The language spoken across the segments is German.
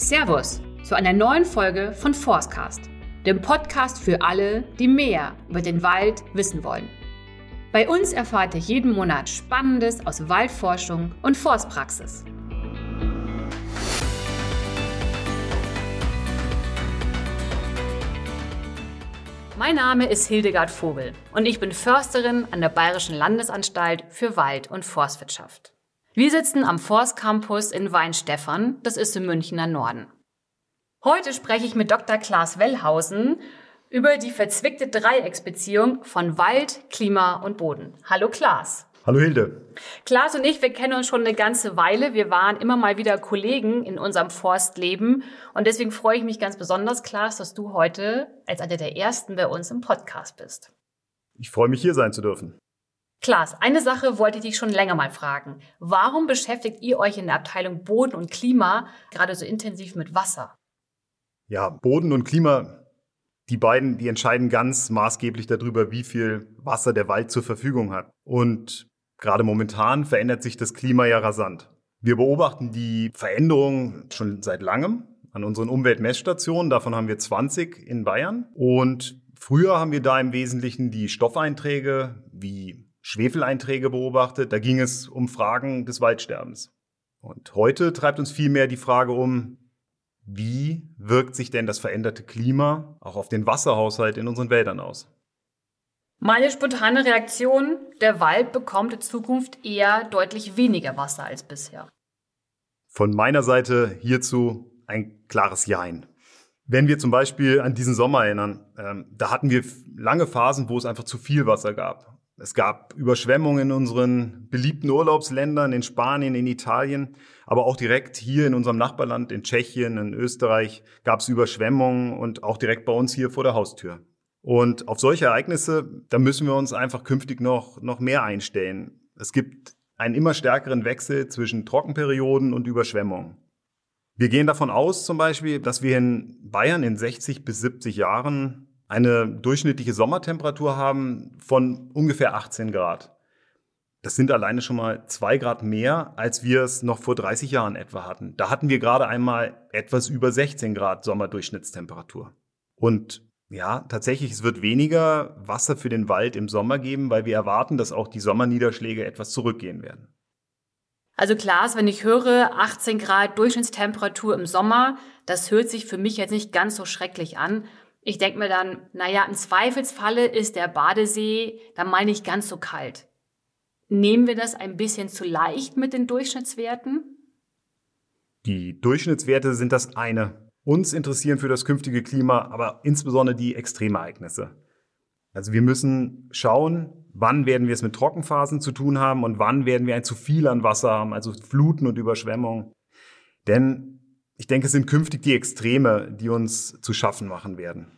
Servus zu einer neuen Folge von Forstcast, dem Podcast für alle, die mehr über den Wald wissen wollen. Bei uns erfahrt ihr jeden Monat Spannendes aus Waldforschung und Forstpraxis. Mein Name ist Hildegard Vogel und ich bin Försterin an der Bayerischen Landesanstalt für Wald- und Forstwirtschaft. Wir sitzen am Forstcampus in Weinstephan, das ist im Münchner Norden. Heute spreche ich mit Dr. Klaas Wellhausen über die verzwickte Dreiecksbeziehung von Wald, Klima und Boden. Hallo Klaas. Hallo Hilde. Klaas und ich, wir kennen uns schon eine ganze Weile. Wir waren immer mal wieder Kollegen in unserem Forstleben. Und deswegen freue ich mich ganz besonders, Klaas, dass du heute als einer der Ersten bei uns im Podcast bist. Ich freue mich, hier sein zu dürfen. Klaas, eine Sache wollte ich dich schon länger mal fragen. Warum beschäftigt ihr euch in der Abteilung Boden und Klima gerade so intensiv mit Wasser? Ja, Boden und Klima, die beiden, die entscheiden ganz maßgeblich darüber, wie viel Wasser der Wald zur Verfügung hat. Und gerade momentan verändert sich das Klima ja rasant. Wir beobachten die Veränderungen schon seit langem an unseren Umweltmessstationen. Davon haben wir 20 in Bayern. Und früher haben wir da im Wesentlichen die Stoffeinträge wie Schwefeleinträge beobachtet. Da ging es um Fragen des Waldsterbens. Und heute treibt uns vielmehr die Frage um, wie wirkt sich denn das veränderte Klima auch auf den Wasserhaushalt in unseren Wäldern aus? Meine spontane Reaktion, der Wald bekommt in Zukunft eher deutlich weniger Wasser als bisher. Von meiner Seite hierzu ein klares Jein. Wenn wir zum Beispiel an diesen Sommer erinnern, da hatten wir lange Phasen, wo es einfach zu viel Wasser gab. Es gab Überschwemmungen in unseren beliebten Urlaubsländern, in Spanien, in Italien, aber auch direkt hier in unserem Nachbarland, in Tschechien, in Österreich, gab es Überschwemmungen und auch direkt bei uns hier vor der Haustür. Und auf solche Ereignisse, da müssen wir uns einfach künftig noch mehr einstellen. Es gibt einen immer stärkeren Wechsel zwischen Trockenperioden und Überschwemmungen. Wir gehen davon aus zum Beispiel, dass wir in Bayern in 60 bis 70 Jahren eine durchschnittliche Sommertemperatur haben von ungefähr 18 Grad. Das sind alleine schon mal 2 Grad mehr, als wir es noch vor 30 Jahren etwa hatten. Da hatten wir gerade einmal etwas über 16 Grad Sommerdurchschnittstemperatur. Und ja, tatsächlich, es wird weniger Wasser für den Wald im Sommer geben, weil wir erwarten, dass auch die Sommerniederschläge etwas zurückgehen werden. Also Klaas, wenn ich höre 18 Grad Durchschnittstemperatur im Sommer, das hört sich für mich jetzt nicht ganz so schrecklich an. Ich denke mir dann, im Zweifelsfalle ist der Badesee dann mal nicht ganz so kalt. Nehmen wir das ein bisschen zu leicht mit den Durchschnittswerten? Die Durchschnittswerte sind das eine. Uns interessieren für das künftige Klima aber insbesondere die Extremereignisse. Also wir müssen schauen, wann werden wir es mit Trockenphasen zu tun haben und wann werden wir ein zu viel an Wasser haben, also Fluten und Überschwemmungen. Denn ich denke, es sind künftig die Extreme, die uns zu schaffen machen werden.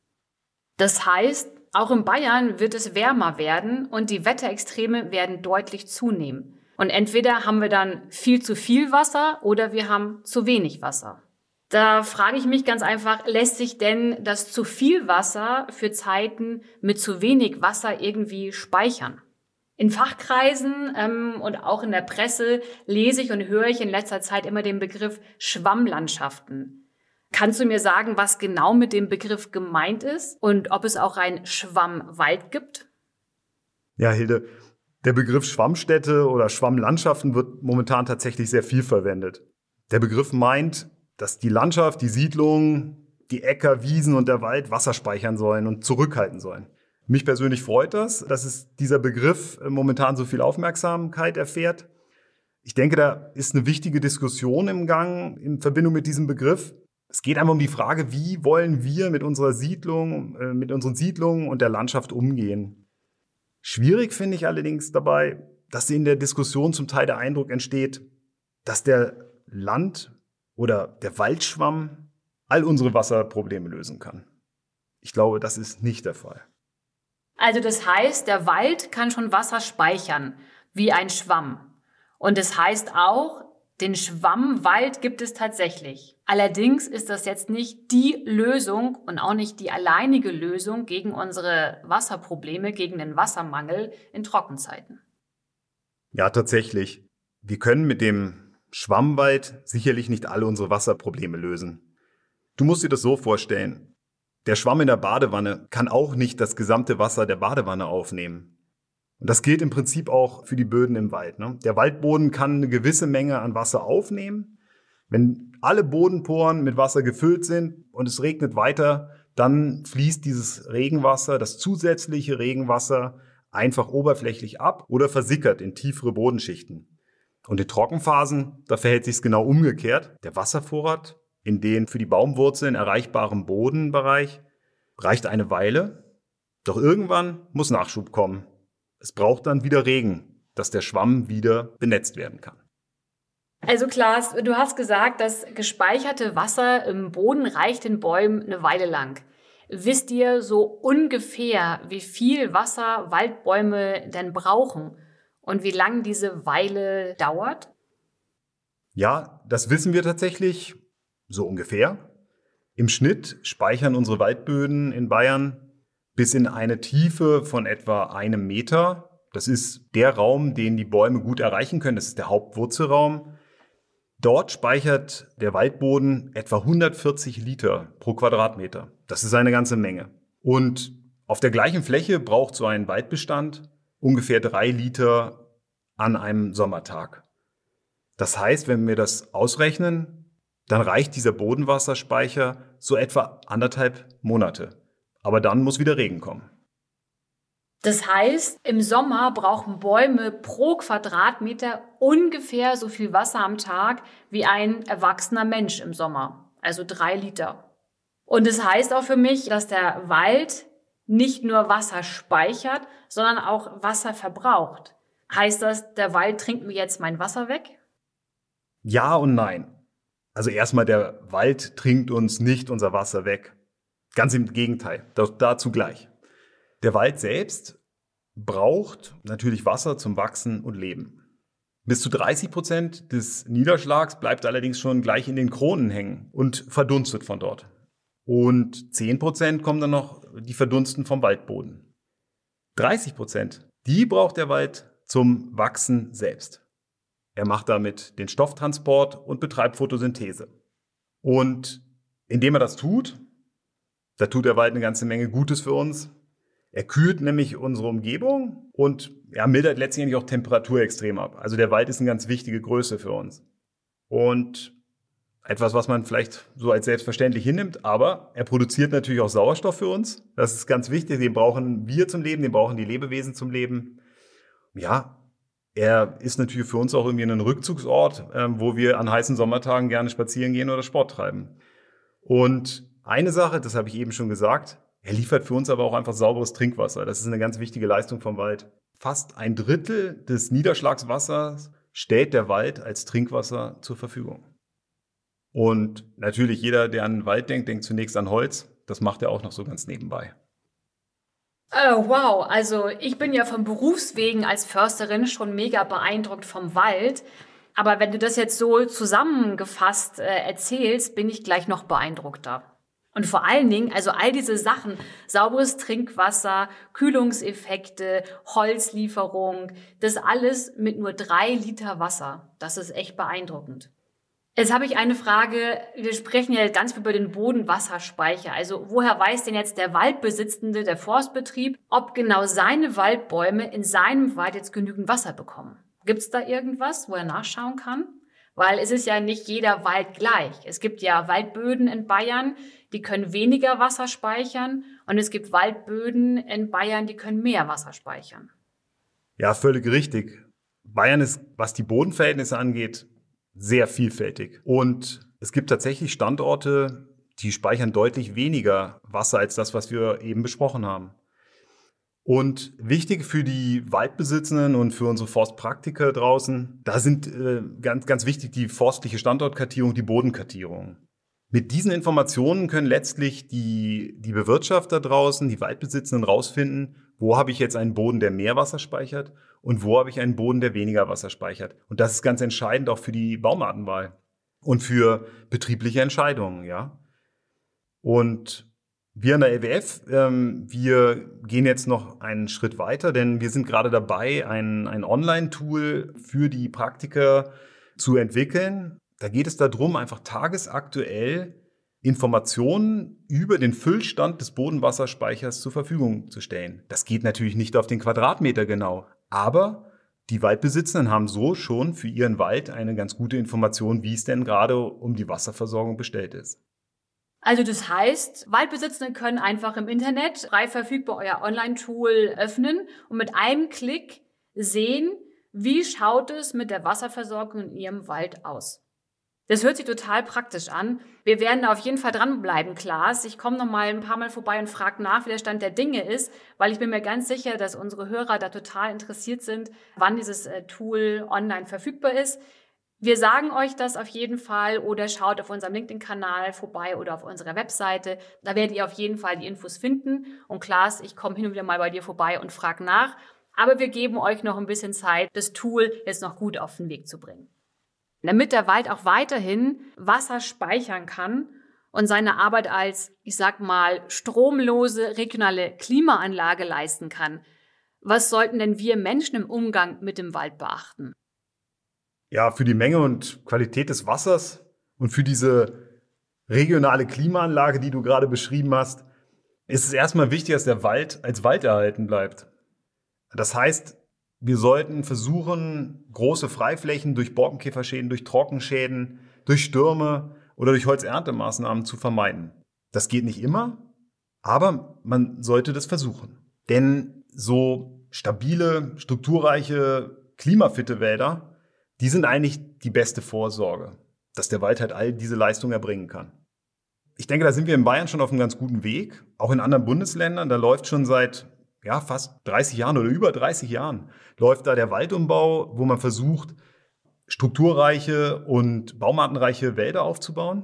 Das heißt, auch in Bayern wird es wärmer werden und die Wetterextreme werden deutlich zunehmen. Und entweder haben wir dann viel zu viel Wasser oder wir haben zu wenig Wasser. Da frage ich mich ganz einfach, lässt sich denn das zu viel Wasser für Zeiten mit zu wenig Wasser irgendwie speichern? In Fachkreisen und auch in der Presse lese ich und höre ich in letzter Zeit immer den Begriff Schwammlandschaften. Kannst du mir sagen, was genau mit dem Begriff gemeint ist und ob es auch einen Schwammwald gibt? Ja, Hilde, der Begriff Schwammstädte oder Schwammlandschaften wird momentan tatsächlich sehr viel verwendet. Der Begriff meint, dass die Landschaft, die Siedlungen, die Äcker, Wiesen und der Wald Wasser speichern sollen und zurückhalten sollen. Mich persönlich freut das, dass dieser Begriff momentan so viel Aufmerksamkeit erfährt. Ich denke, da ist eine wichtige Diskussion im Gang in Verbindung mit diesem Begriff. Es geht einfach um die Frage, wie wollen wir mit unserer Siedlung, mit unseren Siedlungen und der Landschaft umgehen. Schwierig finde ich allerdings dabei, dass in der Diskussion zum Teil der Eindruck entsteht, dass der oder der Waldschwamm all unsere Wasserprobleme lösen kann. Ich glaube, das ist nicht der Fall. Also das heißt, der Wald kann schon Wasser speichern, wie ein Schwamm. Und das heißt auch, den Schwammwald gibt es tatsächlich. Allerdings ist das jetzt nicht die Lösung und auch nicht die alleinige Lösung gegen unsere Wasserprobleme, gegen den Wassermangel in Trockenzeiten. Ja, tatsächlich. Wir können mit dem Schwammwald sicherlich nicht alle unsere Wasserprobleme lösen. Du musst dir das so vorstellen. Der Schwamm in der Badewanne kann auch nicht das gesamte Wasser der Badewanne aufnehmen. Und das gilt im Prinzip auch für die Böden im Wald. Ne? Der Waldboden kann eine gewisse Menge an Wasser aufnehmen. Wenn alle Bodenporen mit Wasser gefüllt sind und es regnet weiter, dann fließt dieses Regenwasser, das zusätzliche Regenwasser, einfach oberflächlich ab oder versickert in tiefere Bodenschichten. Und in Trockenphasen, da verhält sich es genau umgekehrt. Der Wasservorrat in den für die Baumwurzeln erreichbaren Bodenbereich reicht eine Weile, doch irgendwann muss Nachschub kommen. Es braucht dann wieder Regen, dass der Schwamm wieder benetzt werden kann. Also Klaas, du hast gesagt, das gespeicherte Wasser im Boden reicht den Bäumen eine Weile lang. Wisst ihr so ungefähr, wie viel Wasser Waldbäume denn brauchen und wie lang diese Weile dauert? Ja, das wissen wir tatsächlich so ungefähr. Im Schnitt speichern unsere Waldböden in Bayern bis in eine Tiefe von etwa 1 Meter. Das ist der Raum, den die Bäume gut erreichen können. Das ist der Hauptwurzelraum. Dort speichert der Waldboden etwa 140 Liter pro Quadratmeter. Das ist eine ganze Menge. Und auf der gleichen Fläche braucht so ein Waldbestand ungefähr 3 Liter an einem Sommertag. Das heißt, wenn wir das ausrechnen, dann reicht dieser Bodenwasserspeicher so etwa 1,5 Monate. Aber dann muss wieder Regen kommen. Das heißt, im Sommer brauchen Bäume pro Quadratmeter ungefähr so viel Wasser am Tag wie ein erwachsener Mensch im Sommer, also 3 Liter. Und das heißt auch für mich, dass der Wald nicht nur Wasser speichert, sondern auch Wasser verbraucht. Heißt das, der Wald trinkt mir jetzt mein Wasser weg? Ja und nein. Also erstmal, der Wald trinkt uns nicht unser Wasser weg. Ganz im Gegenteil, dazu gleich. Der Wald selbst braucht natürlich Wasser zum Wachsen und Leben. Bis zu 30% des Niederschlags bleibt allerdings schon gleich in den Kronen hängen und verdunstet von dort. Und 10% kommen dann noch die Verdunsten vom Waldboden. 30%, die braucht der Wald zum Wachsen selbst. Er macht damit den Stofftransport und betreibt Photosynthese. Und indem er das tut, da tut der Wald eine ganze Menge Gutes für uns. Er kühlt nämlich unsere Umgebung und er mildert letztendlich auch Temperaturextreme ab. Also der Wald ist eine ganz wichtige Größe für uns. Und etwas, was man vielleicht so als selbstverständlich hinnimmt, aber er produziert natürlich auch Sauerstoff für uns. Das ist ganz wichtig, den brauchen wir zum Leben, den brauchen die Lebewesen zum Leben. Ja, er ist natürlich für uns auch irgendwie ein Rückzugsort, wo wir an heißen Sommertagen gerne spazieren gehen oder Sport treiben. Und eine Sache, das habe ich eben schon gesagt, er liefert für uns aber auch einfach sauberes Trinkwasser. Das ist eine ganz wichtige Leistung vom Wald. Fast 1/3 des Niederschlagswassers stellt der Wald als Trinkwasser zur Verfügung. Und natürlich jeder, der an den Wald denkt, denkt zunächst an Holz. Das macht er auch noch so ganz nebenbei. Oh, wow, also ich bin ja von Berufswegen als Försterin schon mega beeindruckt vom Wald. Aber wenn du das jetzt so zusammengefasst erzählst, bin ich gleich noch beeindruckter. Und vor allen Dingen, also all diese Sachen, sauberes Trinkwasser, Kühlungseffekte, Holzlieferung, das alles mit nur 3 Liter Wasser. Das ist echt beeindruckend. Jetzt habe ich eine Frage. Wir sprechen ja ganz viel über den Bodenwasserspeicher. Also woher weiß denn jetzt der Waldbesitzende, der Forstbetrieb, ob genau seine Waldbäume in seinem Wald jetzt genügend Wasser bekommen? Gibt es da irgendwas, wo er nachschauen kann? Weil es ist ja nicht jeder Wald gleich. Es gibt ja Waldböden in Bayern, die können weniger Wasser speichern. Und es gibt Waldböden in Bayern, die können mehr Wasser speichern. Ja, völlig richtig. Bayern ist, was die Bodenverhältnisse angeht, sehr vielfältig. Und es gibt tatsächlich Standorte, die speichern deutlich weniger Wasser als das, was wir eben besprochen haben. Und wichtig für die Waldbesitzenden und für unsere Forstpraktiker draußen, da sind ganz, ganz wichtig die forstliche Standortkartierung, die Bodenkartierung. Mit diesen Informationen können letztlich die Bewirtschafter draußen, die Waldbesitzenden rausfinden, wo habe ich jetzt einen Boden, der mehr Wasser speichert und wo habe ich einen Boden, der weniger Wasser speichert. Und das ist ganz entscheidend auch für die Baumartenwahl und für betriebliche Entscheidungen, ja. Und wir an der LWF, wir gehen jetzt noch einen Schritt weiter, denn wir sind gerade dabei, ein Online-Tool für die Praktiker zu entwickeln. Da geht es darum, einfach tagesaktuell Informationen über den Füllstand des Bodenwasserspeichers zur Verfügung zu stellen. Das geht natürlich nicht auf den Quadratmeter genau, aber die Waldbesitzenden haben so schon für ihren Wald eine ganz gute Information, wie es denn gerade um die Wasserversorgung bestellt ist. Also das heißt, Waldbesitzende können einfach im Internet frei verfügbar euer Online-Tool öffnen und mit einem Klick sehen, wie schaut es mit der Wasserversorgung in ihrem Wald aus. Das hört sich total praktisch an. Wir werden da auf jeden Fall dranbleiben, Klaas. Ich komme noch mal ein paar Mal vorbei und frage nach, wie der Stand der Dinge ist, weil ich bin mir ganz sicher, dass unsere Hörer da total interessiert sind, wann dieses Tool online verfügbar ist. Wir sagen euch das auf jeden Fall oder schaut auf unserem LinkedIn-Kanal vorbei oder auf unserer Webseite. Da werdet ihr auf jeden Fall die Infos finden. Und Klaas, ich komme hin und wieder mal bei dir vorbei und frage nach. Aber wir geben euch noch ein bisschen Zeit, das Tool jetzt noch gut auf den Weg zu bringen. Damit der Wald auch weiterhin Wasser speichern kann und seine Arbeit als, ich sag mal, stromlose regionale Klimaanlage leisten kann, was sollten denn wir Menschen im Umgang mit dem Wald beachten? Ja, für die Menge und Qualität des Wassers und für diese regionale Klimaanlage, die du gerade beschrieben hast, ist es erstmal wichtig, dass der Wald als Wald erhalten bleibt. Das heißt, wir sollten versuchen, große Freiflächen durch Borkenkäferschäden, durch Trockenschäden, durch Stürme oder durch Holzerntemaßnahmen zu vermeiden. Das geht nicht immer, aber man sollte das versuchen. Denn so stabile, strukturreiche, klimafitte Wälder, die sind eigentlich die beste Vorsorge, dass der Wald halt all diese Leistungen erbringen kann. Ich denke, da sind wir in Bayern schon auf einem ganz guten Weg. Auch in anderen Bundesländern, da läuft schon seit fast 30 Jahren oder über 30 Jahren läuft da der Waldumbau, wo man versucht, strukturreiche und baumartenreiche Wälder aufzubauen.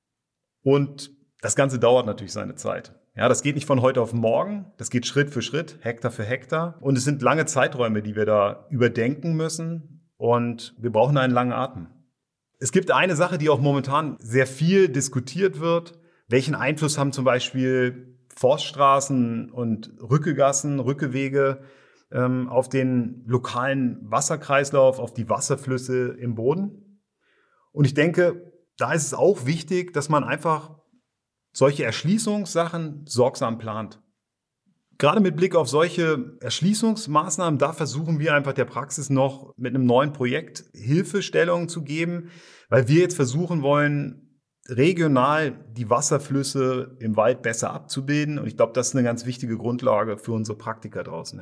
Und das Ganze dauert natürlich seine Zeit. Ja, das geht nicht von heute auf morgen. Das geht Schritt für Schritt, Hektar für Hektar. Und es sind lange Zeiträume, die wir da überdenken müssen. Und wir brauchen einen langen Atem. Es gibt eine Sache, die auch momentan sehr viel diskutiert wird. Welchen Einfluss haben zum Beispiel Forststraßen und Rückegassen, Rückewege auf den lokalen Wasserkreislauf, auf die Wasserflüsse im Boden? Und ich denke, da ist es auch wichtig, dass man einfach solche Erschließungssachen sorgsam plant. Gerade mit Blick auf solche Erschließungsmaßnahmen, da versuchen wir einfach der Praxis noch mit einem neuen Projekt Hilfestellung zu geben, weil wir jetzt versuchen wollen, regional die Wasserflüsse im Wald besser abzubilden. Und ich glaube, das ist eine ganz wichtige Grundlage für unsere Praktiker draußen.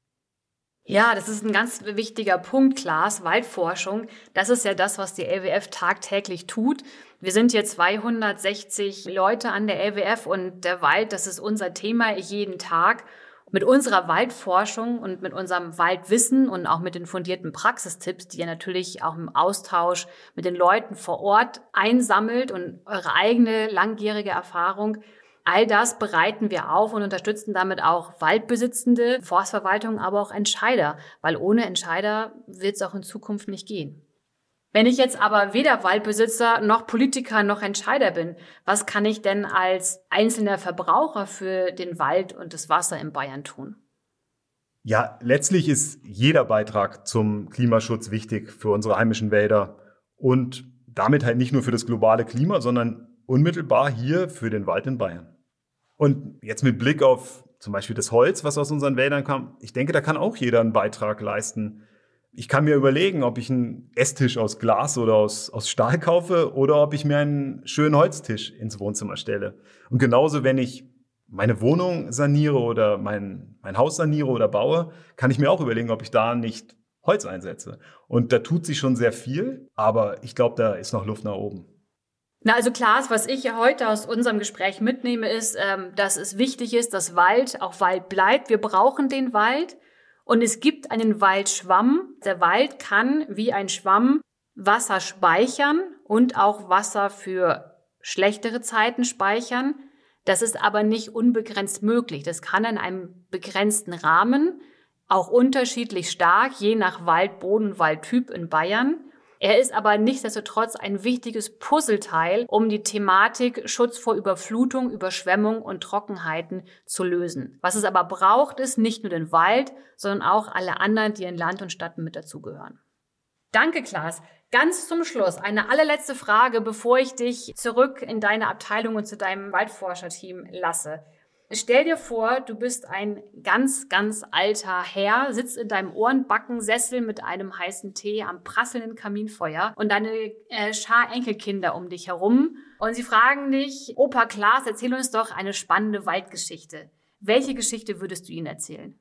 Ja, das ist ein ganz wichtiger Punkt, Klaas. Waldforschung, das ist ja das, was die LWF tagtäglich tut. Wir sind hier 260 Leute an der LWF und der Wald, das ist unser Thema jeden Tag. Mit unserer Waldforschung und mit unserem Waldwissen und auch mit den fundierten Praxistipps, die ihr natürlich auch im Austausch mit den Leuten vor Ort einsammelt und eure eigene langjährige Erfahrung, all das bereiten wir auf und unterstützen damit auch Waldbesitzende, Forstverwaltung, aber auch Entscheider, weil ohne Entscheider wird es auch in Zukunft nicht gehen. Wenn ich jetzt aber weder Waldbesitzer noch Politiker noch Entscheider bin, was kann ich denn als einzelner Verbraucher für den Wald und das Wasser in Bayern tun? Ja, letztlich ist jeder Beitrag zum Klimaschutz wichtig für unsere heimischen Wälder und damit halt nicht nur für das globale Klima, sondern unmittelbar hier für den Wald in Bayern. Und jetzt mit Blick auf zum Beispiel das Holz, was aus unseren Wäldern kam, ich denke, da kann auch jeder einen Beitrag leisten. Ich kann mir überlegen, ob ich einen Esstisch aus Glas oder aus Stahl kaufe oder ob ich mir einen schönen Holztisch ins Wohnzimmer stelle. Und genauso, wenn ich meine Wohnung saniere oder mein Haus saniere oder baue, kann ich mir auch überlegen, ob ich da nicht Holz einsetze. Und da tut sich schon sehr viel, aber ich glaube, da ist noch Luft nach oben. Na, also Klaas, was ich heute aus unserem Gespräch mitnehme, ist, dass es wichtig ist, dass Wald auch Wald bleibt. Wir brauchen den Wald. Und es gibt einen Waldschwamm. Der Wald kann wie ein Schwamm Wasser speichern und auch Wasser für schlechtere Zeiten speichern. Das ist aber nicht unbegrenzt möglich. Das kann in einem begrenzten Rahmen, auch unterschiedlich stark, je nach Waldboden, Waldtyp in Bayern. Er ist aber nichtsdestotrotz ein wichtiges Puzzleteil, um die Thematik Schutz vor Überflutung, Überschwemmung und Trockenheiten zu lösen. Was es aber braucht, ist nicht nur den Wald, sondern auch alle anderen, die in Land und Stadt mit dazugehören. Danke, Klaas. Ganz zum Schluss eine allerletzte Frage, bevor ich dich zurück in deine Abteilung und zu deinem Waldforscherteam lasse. Stell dir vor, du bist ein ganz, ganz alter Herr, sitzt in deinem Ohrenbackensessel mit einem heißen Tee am prasselnden Kaminfeuer und deine Schar Enkelkinder um dich herum. Und sie fragen dich, Opa Klaas, erzähl uns doch eine spannende Waldgeschichte. Welche Geschichte würdest du ihnen erzählen?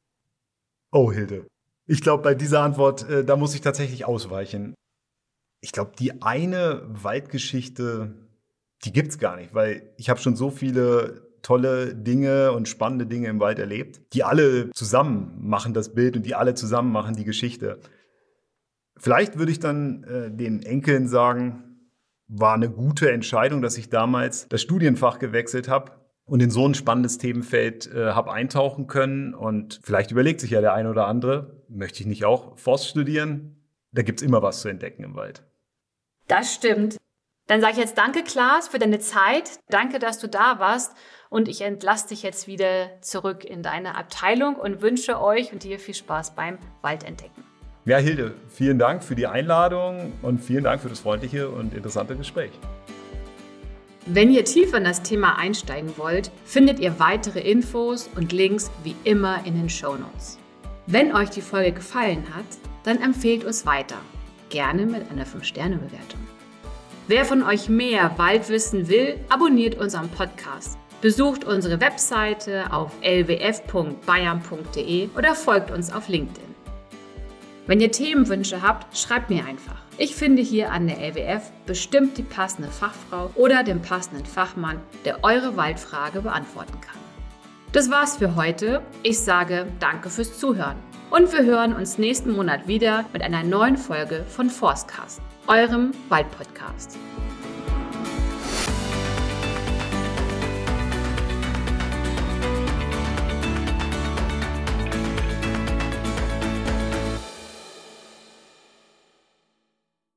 Oh, Hilde. Ich glaube, bei dieser Antwort, da muss ich tatsächlich ausweichen. Ich glaube, die eine Waldgeschichte, die gibt's gar nicht, weil ich habe schon so viele tolle Dinge und spannende Dinge im Wald erlebt. Die alle zusammen machen das Bild und die alle zusammen machen die Geschichte. Vielleicht würde ich dann den Enkeln sagen, war eine gute Entscheidung, dass ich damals das Studienfach gewechselt habe und in so ein spannendes Themenfeld habe eintauchen können. Und vielleicht überlegt sich ja der eine oder andere, möchte ich nicht auch Forst studieren? Da gibt's immer was zu entdecken im Wald. Das stimmt. Dann sage ich jetzt danke, Klaas, für deine Zeit. Danke, dass du da warst. Und ich entlasse dich jetzt wieder zurück in deine Abteilung und wünsche euch und dir viel Spaß beim Waldentdecken. Ja, Hilde, vielen Dank für die Einladung und vielen Dank für das freundliche und interessante Gespräch. Wenn ihr tiefer in das Thema einsteigen wollt, findet ihr weitere Infos und Links wie immer in den Shownotes. Wenn euch die Folge gefallen hat, dann empfehlt uns weiter. Gerne mit einer 5-Sterne-Bewertung. Wer von euch mehr Wald wissen will, abonniert unseren Podcast. Besucht unsere Webseite auf lwf.bayern.de oder folgt uns auf LinkedIn. Wenn ihr Themenwünsche habt, schreibt mir einfach. Ich finde hier an der LWF bestimmt die passende Fachfrau oder den passenden Fachmann, der eure Waldfrage beantworten kann. Das war's für heute. Ich sage danke fürs Zuhören. Und wir hören uns nächsten Monat wieder mit einer neuen Folge von Forstcast, eurem Waldpodcast.